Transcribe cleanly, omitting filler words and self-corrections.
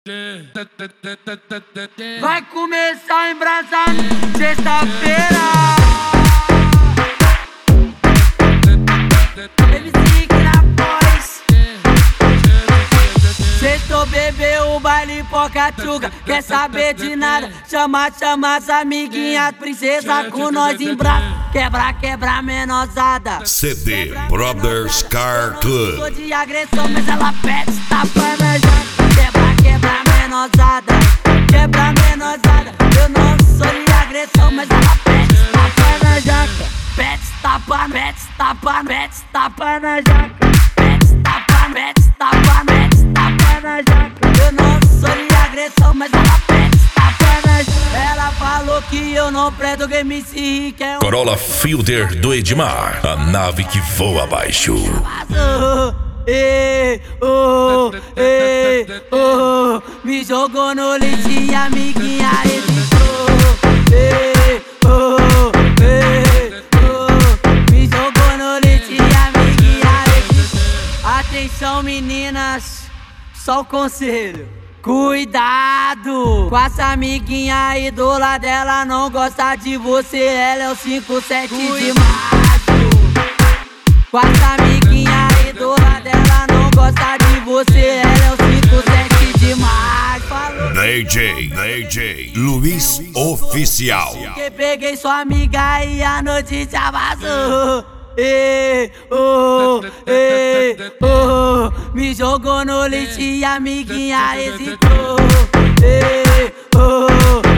Vai começar a embrasar sexta-feira. MC que na pós. Sextou, bebeu o baile Pocatuga. Quer saber de nada? Chama as amiguinhas. Princesa com nós em braço. Quebra, menosada. CD Brothers Car Club. Sou de agressão, mas ela pede tapa na jaca. Quebra, menosada. Quebra, menosada. Eu não sou de agressão, mas ela pede tapa na jaca. Pede tapa na jaca. Pede tapa na jaca. Eu não sou de agressão, mas ela pede tapa na jaca. Ela falou que eu não presto, que MC Rick é Corolla Fielder do Edmar, a nave que voa abaixo. Me jogou no leite e a amiguinha hesitou. Me jogou no leite e a amiguinha hesitou. Atenção meninas, só um conselho. Cuidado com essa amiguinha aí do lado dela, não gosta de você, ela é o 57 de março. Com essa amiguinha aí do lado dela, não gosta de você, ela é o 57 de março. Falou DJ Luiz Oficial. que peguei sua amiga e a notícia vazou. Me jogou no lixo e a amiguinha hesitou.